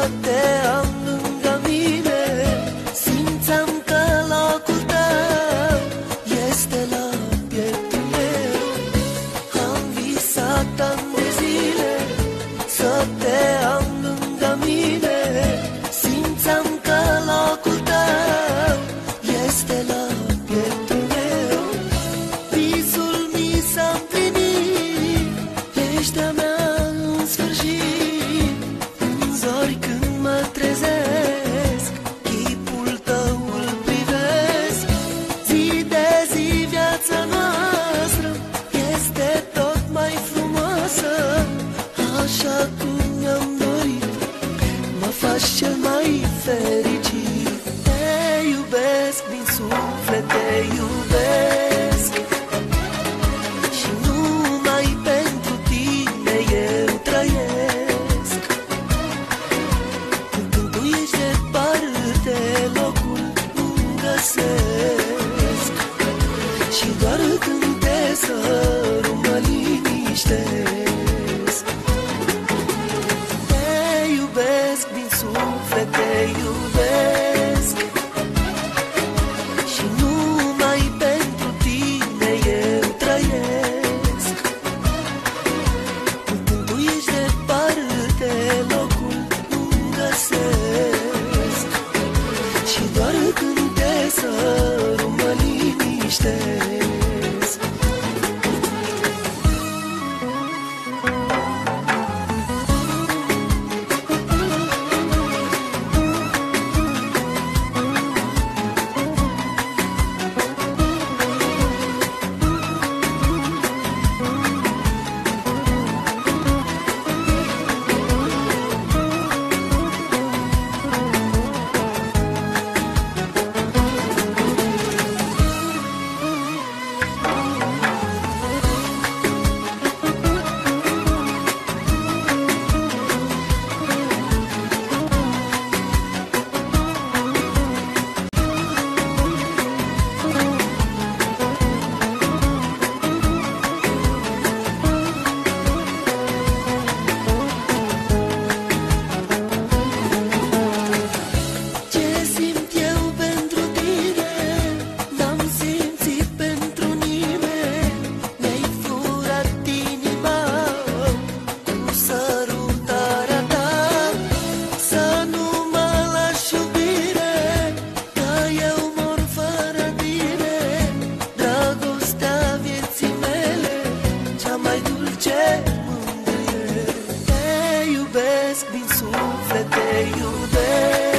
să te am lângă mine. Simțeam că locul tău este la pieptul meu. Am visat ani de zile să te am lângă mine. Simțeam că locul tău este la pieptul meu. Visul mi s-a împlinit, ești a mea în sfârșit. În zori când mă trezesc, chipul tău îl privesc. Zi de zi viața noastră este tot mai frumoasă. Așa cum ne-am dorit, mă faci cel mai fericit. Te iubesc din suflet, te iubesc, și numai pentru tine eu trăiesc. Când tu ești departe, locul nu-mi găsesc. Și doar când te sărut mă liniștesc. Te iubesc din suflet, te iubesc, și numai pentru tine eu trăiesc. Când tu ești departe, locul nu-mi găsesc. Și doar când te sărut mă liniștesc. Te iubesc din suflet, te iubesc,